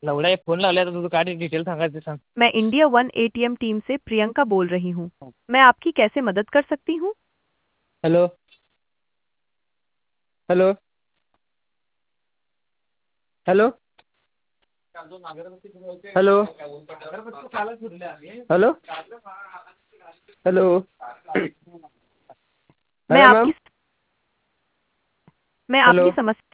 लवडा एक फोन लावला तर तुझं काय डिटेल सांगायचं सांग. मैं इंडिया वन एटीएम टीम से प्रियंका बोल रही हूँ। मैं आपकी कैसे मदद कर सकती हूँ? Hello hello hello hello hello hello मैं अरे आपकी मैम. मैं हेलो. आपकी समस्या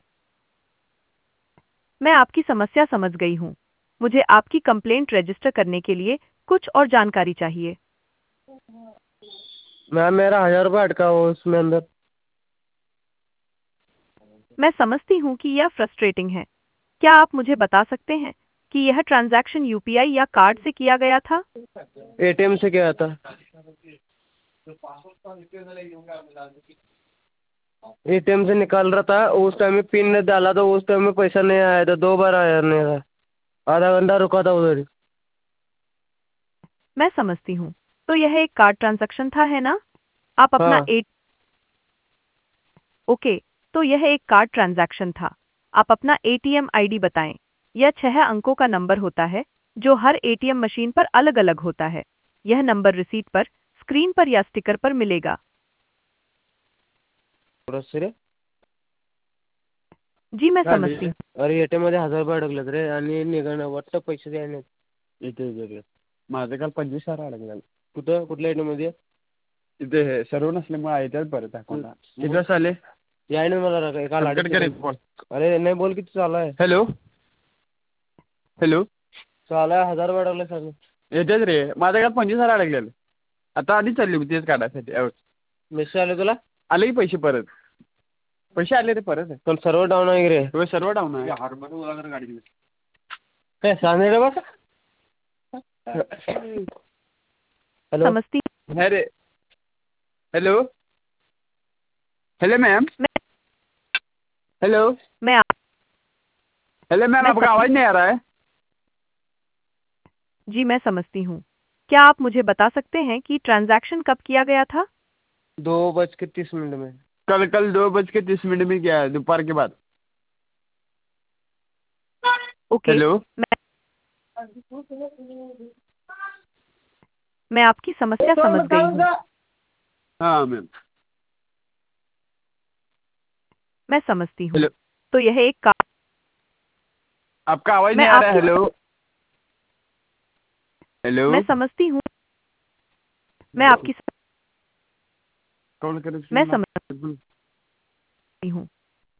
मैं आपकी समस्या समझ गई हूँ। मुझे आपकी कंप्लेंट रजिस्टर करने के लिए कुछ और जानकारी चाहिए। मैम मेरा 1000 रुपये अटका हुआ उसमें अंदर. मैं समझती हूँ कि यह फ्रस्ट्रेटिंग है। क्या आप मुझे बता सकते हैं कि यह ट्रांजैक्शन यूपीआई या कार्ड से किया गया था? एटीएम से क्या था. एटीएम से निकाल रहा था उस टाइम में पिन ने डाला तो उस टाइम में पैसा नहीं आया था. 2 बार आया नहीं था. आधा घंटा रुका था उधर ही. मैं समझती हूँ। तो यह एक कार्ड ट्रांजैक्शन था, है ना? आप अपना हाँ. ए ओके, तो यह एक कार्ड ट्रांजैक्शन था। आप अपना एटीएम आईडी बताएं। यह 6 अंकों का नंबर होता है जो हर एटीएम मशीन पर अलग-अलग होता है। यह नंबर रिसीट पर, स्क्रीन पर या स्टिकर पर मिलेगा। रे. जी, मैं झाली. समझती हूँ। अरे एटीएम मध्ये 1000 रुपये अडकलेत रे आणि निघणं वाटतं पैसे द्यायला इथे उतरले. माझं काल 25,000 अडकलेलं. कुठं कुठल्या एटीएम मध्ये. तिथे हे सर्व नसल्यामुळे आहे त्याच परत अकाउंट. किती वाजता आले. याय ना मला काल अरे नाही बोल किती चालू आहे. हॅलो हॅलो चालू आहे 1000 रुपये अडकले सर. येतेच रे माझं काल 25,000 अडकलेलं. आता आधी चालली होती तेच काढायसाठी. मेसेज आले तुला. आले की पैसे परत. पैसे आले रे परत. पण सर्व डाऊन आहे रे. होय सर्व डाऊन आहे. हरभरा गाडी काय सांगणे रे बस. हॅलो. समझती नाही रे. Hello hello ma'am. मैं हेलो मैं हेलो मैम मैं आपका सम, आवाज़ नहीं आ रहा है. जी, मैं समझती हूँ। क्या आप मुझे बता सकते हैं कि ट्रांजैक्शन कब किया गया था? 2:30 में. कल कल 2:30 में किया है दोपहर के बाद. Okay, hello. मैं आपकी समस्या समझ गई हूँ। हाँ मैम. मैं समझती हूँ। हेलो. तो यह एक का आपका आवाज़ मैं नहीं आ रहा है. आपकी हेलो हेलो. मैं समझती हूँ। मैं आपकी कौन करे मैं सुन ला. समझती हूँ।